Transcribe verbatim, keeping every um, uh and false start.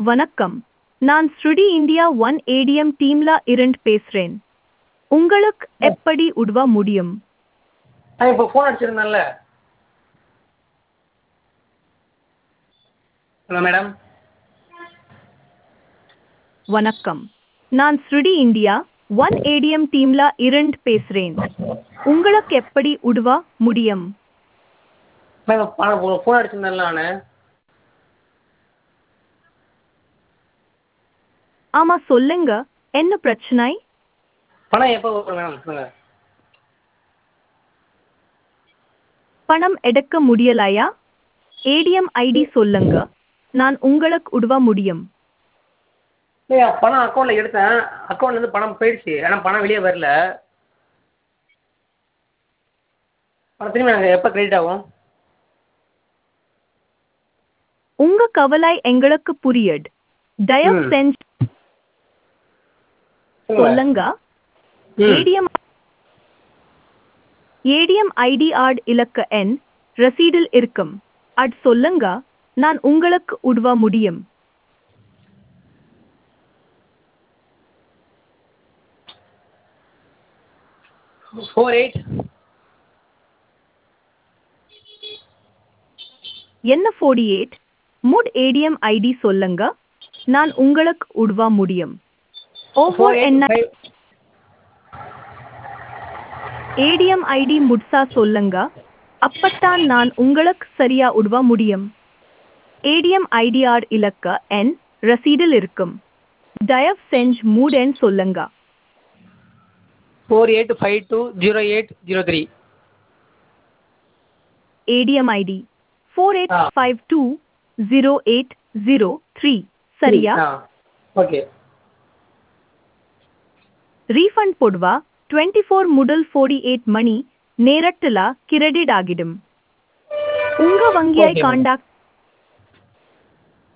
வணக்கம். நான் ஸ்ருடி India one ATM டீம்ல இருந்து பேசுறேன். உங்களுக்கு எப்படி உதவ முடியும்? நான் இப்போ ஃபோன் அடிச்சிருந்தேன்ல. Hello madam. வணக்கம். நான் ஸ்ருடி இந்தியா ஒன் ஏடிஎம் டீம்ல இருந்து பேசுறேன். உங்களுக்கு எப்படி உதவ முடியும்? மேடம் ஃபோன் அடிச்சிருந்தேன்ல நான். ஆமா சொல்லுங்க, என்ன பிரச்சனை? பணம் எப்போ வரும் மேடம் சொல்லுங்கள். பணம் எடுக்க முடியலையா? ஏடிஎம் ஐடி சொல்லுங்க, நான் உங்களுக்கு உதவ முடியும். இல்லையா பணம் அக்கௌண்ட்டில் எடுத்தேன், அக்கௌண்ட்லேருந்து பணம் போயிடுச்சு, ஆனால் பணம் வெளியே வரல. பணம் திரும்பி எனக்கு எப்போ கிரெடிட் ஆகும்? உங்க கவலை எங்களுக்கு புரியுது. தயவு ம் செஞ்சு சொல்லுங்க. ம் ஏடிஎம் ஏடிஎம் ஐடி ஆட் இலக்க எண் ரசீடில் இருக்கும். அட் சொல்லுங்க, நான் உங்களுக்கு உதவ முடியும். ஃபோர் எயிட் என்ன ஃபோர்டி எயிட் முட் ஏடிஎம் ஐடி சொல்லுங்க, நான் உங்களுக்கு உதவ முடியும். ஒவ்வொரு ஃபோர் எயிட் என்ன ஃபைவ் ஏடிஎம் ஐடி முட்சா சொல்லுங்க, அப்பத்தான் நான் உங்களுக்கு சரியா உதவ முடியும். ஏடிஎம் ஐடி ஆட் இலக்க எண் ரசீடில் இருக்கும். தயவு செஞ்சு மூட் எண் சொல்லுங்க. Four eight five two zero eight zero three. ATM ID four eight ah five two zero eight zero three three சரியா? Ah okay. ரீஃபண்ட் போடுவா டுவெண்ட்டி ஃபோர் முதல் ஃபோர்டி எயிட் மணி நேரத்துல கிரெடிட் ஆகிடும். உங்க வங்கியை ஓகே மேம். காண்டாக்ட்